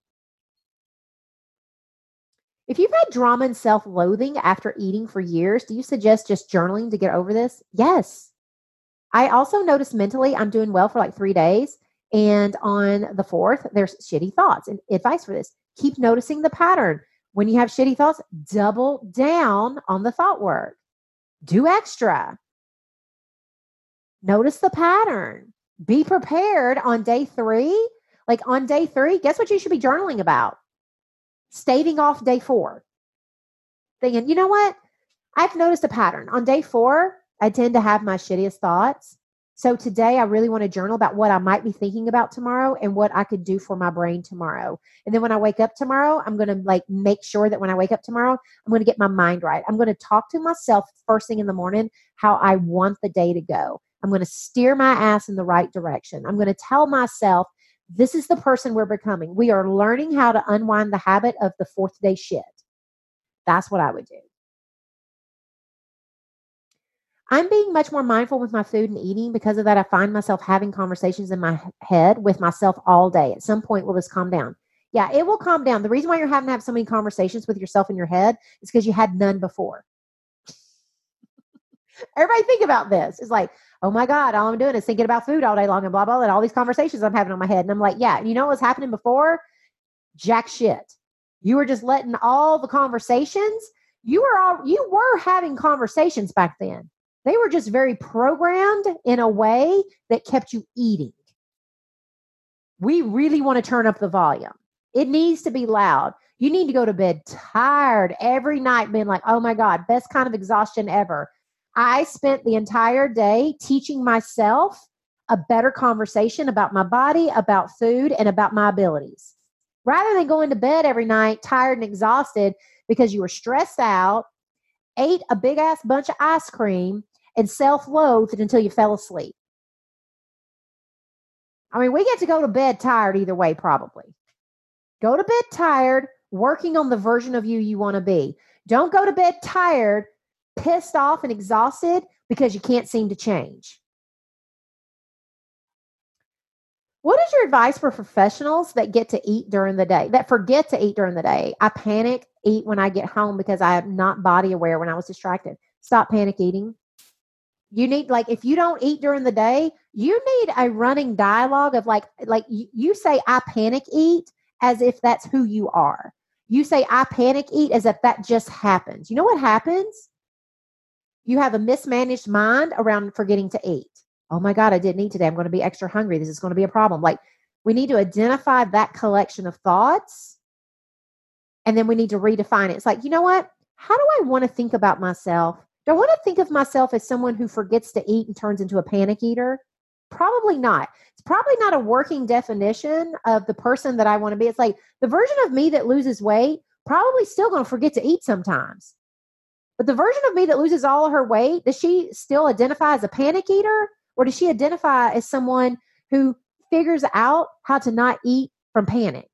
If you've had drama and self-loathing after eating for years, do you suggest just journaling to get over this? Yes. I also noticed mentally I'm doing well for like 3 days. And on the 4th, there's shitty thoughts. And advice for this, keep noticing the pattern. When you have shitty thoughts, double down on the thought work. Do extra. Notice the pattern. Be prepared on day 3. Like on day 3, guess what you should be journaling about? Staving off day 4. Thinking, you know what? I've noticed a pattern. On day 4, I tend to have my shittiest thoughts. So today I really want to journal about what I might be thinking about tomorrow and what I could do for my brain tomorrow. And then when I wake up tomorrow, I'm going to like make sure that when I wake up tomorrow, I'm going to get my mind right. I'm going to talk to myself first thing in the morning, how I want the day to go. I'm going to steer my ass in the right direction. I'm going to tell myself, this is the person we're becoming. We are learning how to unwind the habit of the 4th day shit. That's what I would do. I'm being much more mindful with my food and eating. Because of that, I find myself having conversations in my head with myself all day. At some point, will this calm down? Yeah, it will calm down. The reason why you're having to have so many conversations with yourself in your head is because you had none before. Everybody think about this. It's like, oh my God, all I'm doing is thinking about food all day long and blah, blah, and all these conversations I'm having on my head. And I'm like, yeah, you know what was happening before? Jack shit. You were just letting all the conversations, you were having conversations back then. They were just very programmed in a way that kept you eating. We really want to turn up the volume. It needs to be loud. You need to go to bed tired every night being like, oh my God, best kind of exhaustion ever. I spent the entire day teaching myself a better conversation about my body, about food, and about my abilities. Rather than going to bed every night tired and exhausted because you were stressed out, ate a big ass bunch of ice cream, and self-loathed until you fell asleep. I mean, we get to go to bed tired either way, probably. Go to bed tired, working on the version of you want to be. Don't go to bed tired, pissed off and exhausted because you can't seem to change. What is your advice for professionals that get to eat during the day, that forget to eat during the day? I panic eat when I get home because I am not body aware when I was distracted. Stop panic eating. You need, like, if you don't eat during the day, you need a running dialogue of like you say, I panic eat as if that's who you are. You say, I panic eat as if that just happens. You know what happens? You have a mismanaged mind around forgetting to eat. Oh my God, I didn't eat today. I'm going to be extra hungry. This is going to be a problem. Like, we need to identify that collection of thoughts and then we need to redefine it. It's like, you know what? How do I want to think about myself? Do I want to think of myself as someone who forgets to eat and turns into a panic eater? Probably not. It's probably not a working definition of the person that I want to be. It's like the version of me that loses weight probably still going to forget to eat sometimes. But the version of me that loses all of her weight, does she still identify as a panic eater? Or does she identify as someone who figures out how to not eat from panic?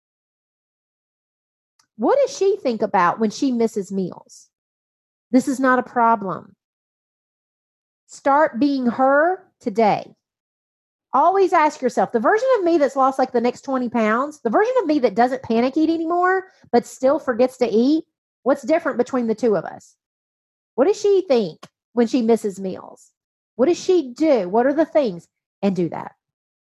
What does she think about when she misses meals? This is not a problem. Start being her today. Always ask yourself, the version of me that's lost like the next 20 pounds, the version of me that doesn't panic eat anymore, but still forgets to eat, what's different between the two of us? What does she think when she misses meals? What does she do? What are the things? And do that.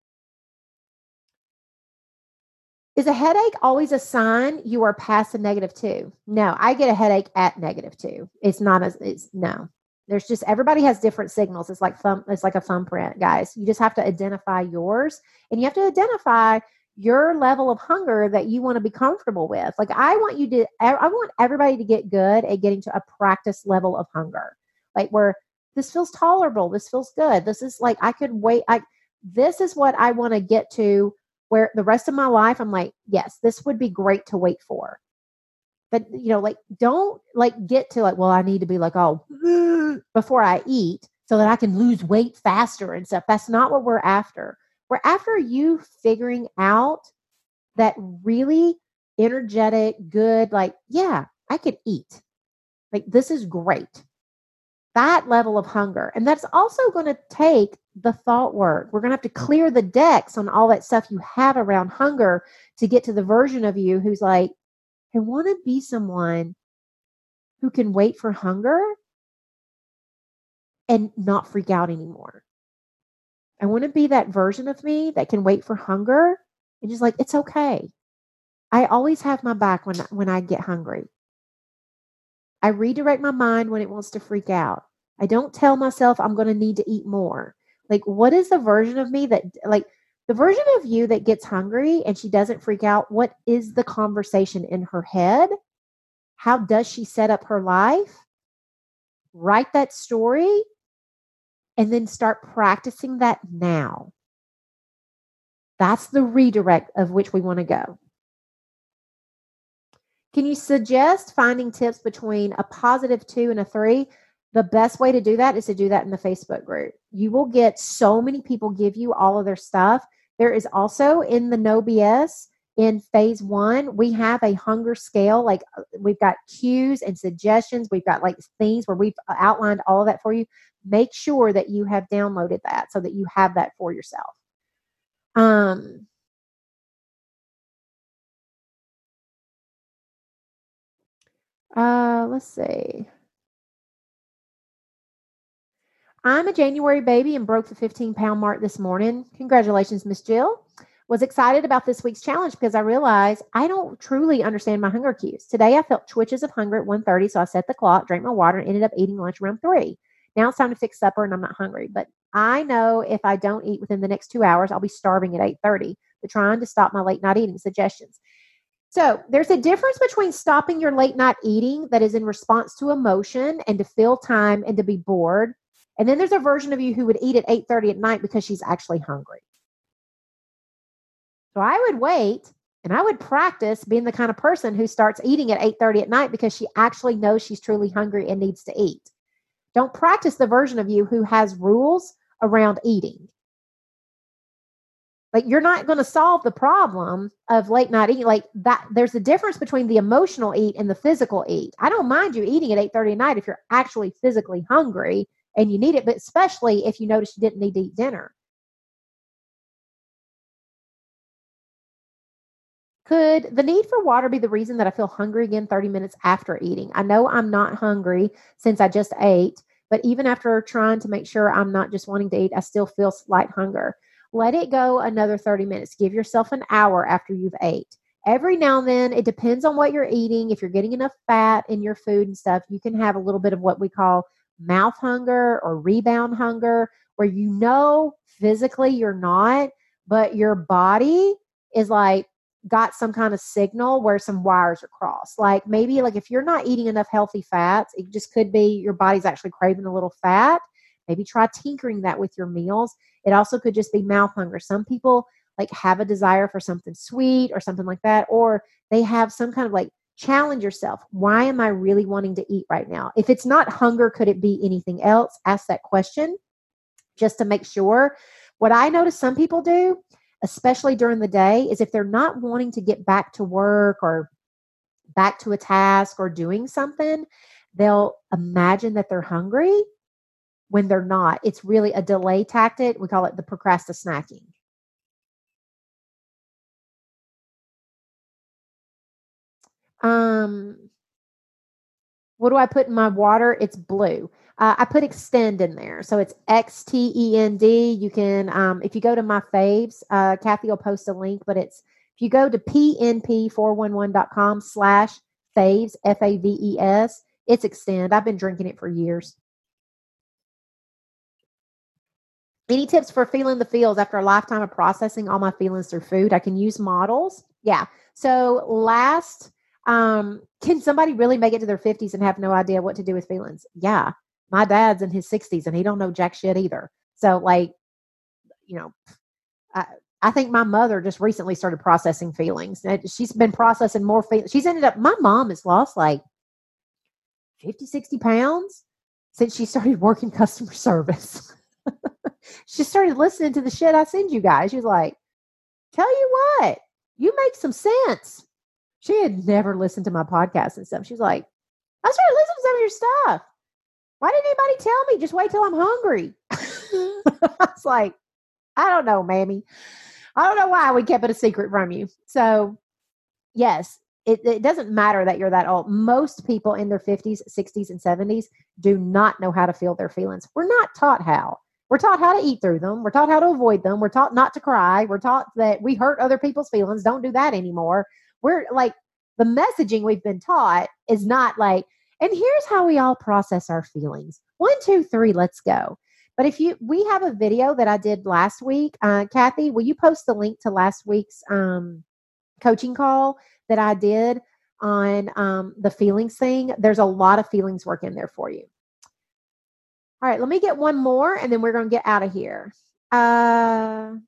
Is a headache always a sign you are past a -2? No, I get a headache at -2. It's not no. There's just, everybody has different signals. It's like a thumbprint, guys. You just have to identify yours, and you have to identify your level of hunger that you want to be comfortable with. Like I want everybody to get good at getting to a practice level of hunger. Like where this feels tolerable, this feels good. This is like I could wait. This is what I want to get to where the rest of my life I'm like, yes, this would be great to wait for. But like don't like get to like, well, I need to be like, oh, before I eat so that I can lose weight faster and stuff. That's not what we're after. We're after you figuring out that really energetic, good, like, yeah, I could eat. Like, this is great. That level of hunger. And that's also going to take the thought work. We're going to have to clear the decks on all that stuff you have around hunger to get to the version of you who's like, I want to be someone who can wait for hunger and not freak out anymore. I want to be that version of me that can wait for hunger and just like, it's okay. I always have my back when I get hungry. I redirect my mind when it wants to freak out. I don't tell myself I'm going to need to eat more. Like, what is the version of me that, like, the version of you that gets hungry and she doesn't freak out? What is the conversation in her head? How does she set up her life? Write that story and then start practicing that now. That's the redirect of which we want to go. Can you suggest finding tips between a +2 and a 3? The best way to do that is to do that in the Facebook group. You will get so many people give you all of their stuff. There is also in the No BS in phase 1, we have a hunger scale. Like we've got cues and suggestions. We've got like things where we've outlined all of that for you. Make sure that you have downloaded that so that you have that for yourself. Let's see. I'm a January baby and broke the 15-pound mark this morning. Congratulations, Miss Jill. Was excited about this week's challenge because I realized I don't truly understand my hunger cues. Today I felt twitches of hunger at 1:30, so I set the clock, drank my water, and ended up eating lunch around 3. Now it's time to fix supper and I'm not hungry, but I know if I don't eat within the next 2 hours, I'll be starving at 8:30. But trying to stop my late night eating suggestions. So there's a difference between stopping your late night eating that is in response to emotion and to fill time and to be bored. And then there's a version of you who would eat at 8:30 at night because she's actually hungry. So I would wait and I would practice being the kind of person who starts eating at 8:30 at night because she actually knows she's truly hungry and needs to eat. Don't practice the version of you who has rules around eating. Like you're not going to solve the problem of late night eating like that. There's a difference between the emotional eat and the physical eat. I don't mind you eating at 8:30 at night if you're actually physically hungry and you need it, but especially if you notice you didn't need to eat dinner. Could the need for water be the reason that I feel hungry again 30 minutes after eating? I know I'm not hungry since I just ate, but even after trying to make sure I'm not just wanting to eat, I still feel slight hunger. Let it go another 30 minutes. Give yourself an hour after you've ate. Every now and then, it depends on what you're eating. If you're getting enough fat in your food and stuff, you can have a little bit of what we call mouth hunger or rebound hunger, where you know physically you're not, but your body is like, got some kind of signal where some wires are crossed. Like maybe like if you're not eating enough healthy fats, it just could be your body's actually craving a little fat. Maybe try tinkering that with your meals. It also could just be mouth hunger. Some people like have a desire for something sweet or something like that, or they have some kind of like challenge yourself. Why am I really wanting to eat right now? If it's not hunger, could it be anything else? Ask that question just to make sure. What I notice some people do, especially during the day, is if they're not wanting to get back to work or back to a task or doing something, they'll imagine that they're hungry when they're not. It's really a delay tactic. We call it the procrastination. Um, what do I put in my water? It's blue. I put extend in there. So it's XTEND. You can, if you go to my faves, Kathy will post a link, but if you go to pnp411.com/faves, FAVES, it's extend. I've been drinking it for years. Any tips for feeling the feels after a lifetime of processing all my feelings through food? I can use models. Yeah. So can somebody really make it to their 50s and have no idea what to do with feelings? Yeah. My dad's in his 60s and he don't know jack shit either. So like, you know, I, I think my mother just recently started processing feelings. She's been processing more feelings. My mom has lost like 50, 60 pounds since she started working customer service. She started listening to the shit I send you guys. She was like, tell you what, you make some sense. She had never listened to my podcast and stuff. She's like, I started listening to some of your stuff. Why didn't anybody tell me? Just wait till I'm hungry. I was like, I don't know, mammy. I don't know why we kept it a secret from you. So, yes, it doesn't matter that you're that old. Most people in their 50s, 60s, and 70s do not know how to feel their feelings. We're not taught how. We're taught how to eat through them. We're taught how to avoid them. We're taught not to cry. We're taught that we hurt other people's feelings. Don't do that anymore. We're like, the messaging we've been taught is not like, and here's how we all process our feelings. 1, 2, 3, let's go. But we have a video that I did last week. Kathy, will you post the link to last week's coaching call that I did on the feelings thing? There's a lot of feelings work in there for you. All right, let me get one more and then we're going to get out of here. Lately,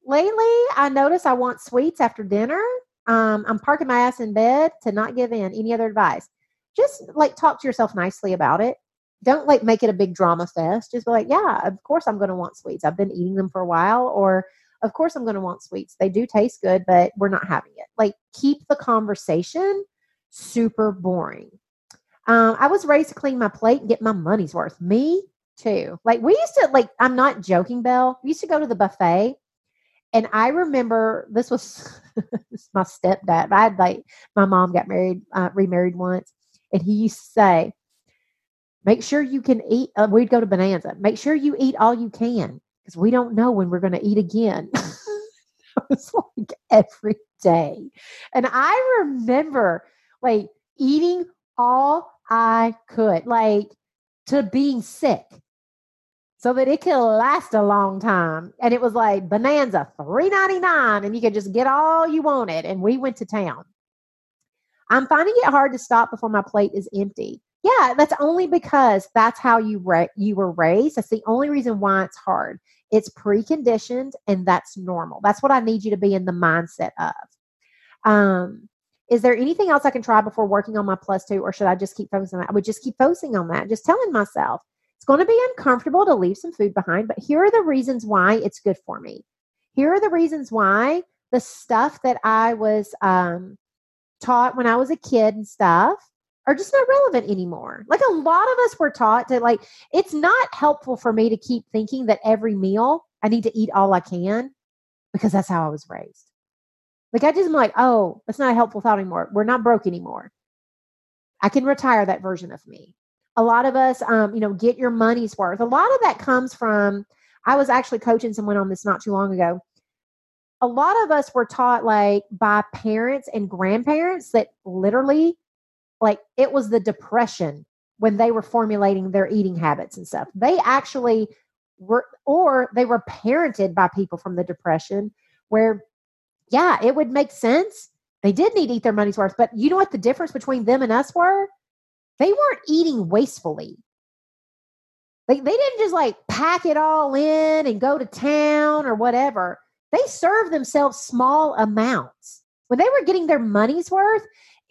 I notice I want sweets after dinner. I'm parking my ass in bed to not give in. Any other advice? Just like talk to yourself nicely about it. Don't like make it a big drama fest. Just be like, yeah, of course I'm going to want sweets. I've been eating them for a while. Or of course I'm going to want sweets. They do taste good, but we're not having it. Like keep the conversation super boring. I was raised to clean my plate and get my money's worth. Me too. Like we used to like, I'm not joking, Belle. We used to go to the buffet. And I remember this was my stepdad. I had like, my mom got remarried once. And he used to say, make sure you can eat. We'd go to Bonanza. Make sure you eat all you can because we don't know when we're going to eat again. It was like every day. And I remember like eating all I could, like to being sick so that it could last a long time. And it was like Bonanza, $3.99, and you could just get all you wanted. And we went to town. I'm finding it hard to stop before my plate is empty. Yeah, that's only because that's how you were raised. That's the only reason why it's hard. It's preconditioned, and that's normal. That's what I need you to be in the mindset of. Is there anything else I can try before working on my +2, or should I just keep focusing on that? I would just keep focusing on that, just telling myself it's going to be uncomfortable to leave some food behind, but here are the reasons why it's good for me. Here are the reasons why the stuff that I was taught when I was a kid and stuff are just not relevant anymore. Like a lot of us were taught to like, it's not helpful for me to keep thinking that every meal I need to eat all I can because that's how I was raised. Like I just am like, oh, that's not a helpful thought anymore. We're not broke anymore. I can retire that version of me. A lot of us, get your money's worth. A lot of that comes from, I was actually coaching someone on this not too long ago. A lot of us were taught like by parents and grandparents that literally like it was the Depression when they were formulating their eating habits and stuff. They actually were, or they were parented by people from the Depression where, yeah, it would make sense. They did need to eat their money's worth. But you know what the difference between them and us were? They weren't eating wastefully. They didn't just like pack it all in and go to town or whatever. They served themselves small amounts. When they were getting their money's worth,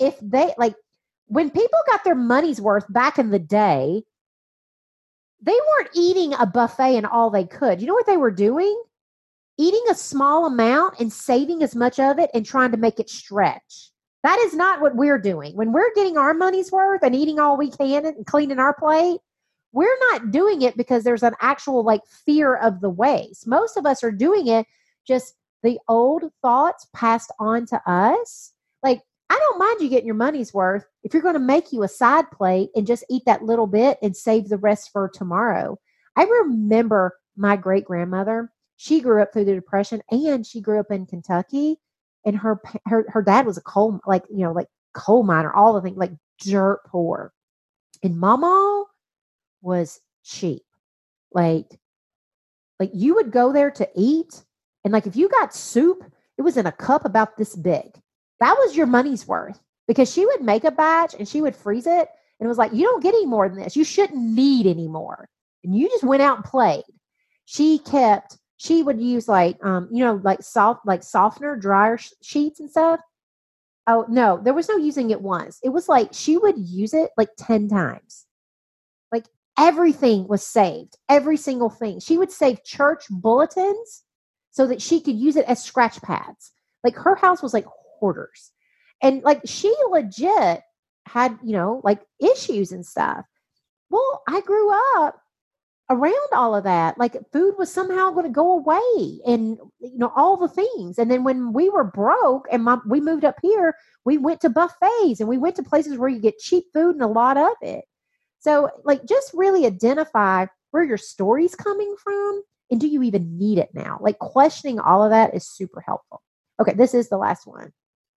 when people got their money's worth back in the day, they weren't eating a buffet and all they could. You know what they were doing? Eating a small amount and saving as much of it and trying to make it stretch. That is not what we're doing. When we're getting our money's worth and eating all we can and cleaning our plate, we're not doing it because there's an actual like fear of the waste. Most of us are doing it just the old thoughts passed on to us. Like, I don't mind you getting your money's worth if you're going to make you a side plate and just eat that little bit and save the rest for tomorrow. I remember my great grandmother. She grew up through the Depression and she grew up in Kentucky. And her dad was a coal miner, all the things, like dirt poor. And Mama was cheap. Like Like you would go there to eat, and like if you got soup, it was in a cup about this big. That was your money's worth because she would make a batch and she would freeze it. And it was like, you don't get any more than this. You shouldn't need any more. And you just went out and played. She would use like, like softener, dryer sheets and stuff. Oh, no, there was no using it once. It was like she would use it like 10 times. Like everything was saved, every single thing. She would save church bulletins so that she could use it as scratch pads. Like her house was like hoarders. And like she legit had, like issues and stuff. Well, I grew up around all of that. Like food was somehow going to go away and, all the things. And then when we were broke and we moved up here, we went to buffets and we went to places where you get cheap food and a lot of it. So like just really identify where your story's coming from and do you even need it now? Like questioning all of that is super helpful. Okay, this is the last one.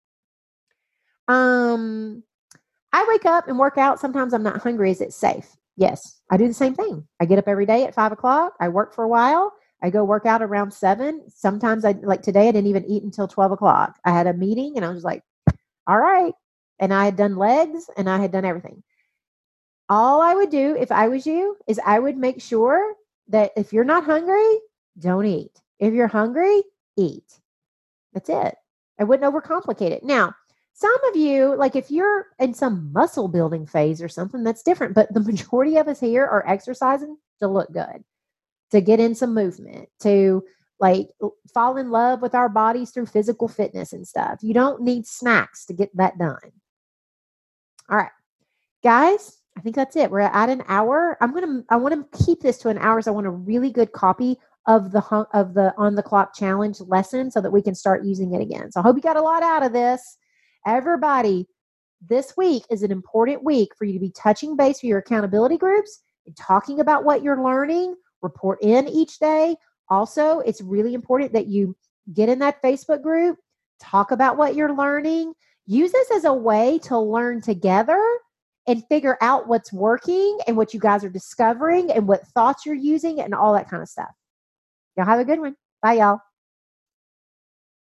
I wake up and work out. Sometimes I'm not hungry. Is it safe? Yes, I do the same thing. I get up every day at 5:00. I work for a while. I go work out around 7. Sometimes like today, I didn't even eat until 12:00. I had a meeting and I was like, all right. And I had done legs and I had done everything. All I would do if I was you is I would make sure that if you're not hungry, don't eat. If you're hungry, eat. That's it. I wouldn't overcomplicate it. Now, some of you, like if you're in some muscle building phase or something, that's different. But the majority of us here are exercising to look good, to get in some movement, to like fall in love with our bodies through physical fitness and stuff. You don't need snacks to get that done. All right, guys, I think that's it. We're at an hour. I want to keep this to an hour. So I want a really good copy of the on the clock challenge lesson so that we can start using it again. So I hope you got a lot out of this. Everybody, this week is an important week for you to be touching base with your accountability groups and talking about what you're learning. Report in each day. Also, it's really important that you get in that Facebook group, talk about what you're learning. Use this as a way to learn together and figure out what's working and what you guys are discovering and what thoughts you're using and all that kind of stuff. Y'all have a good one. Bye, y'all.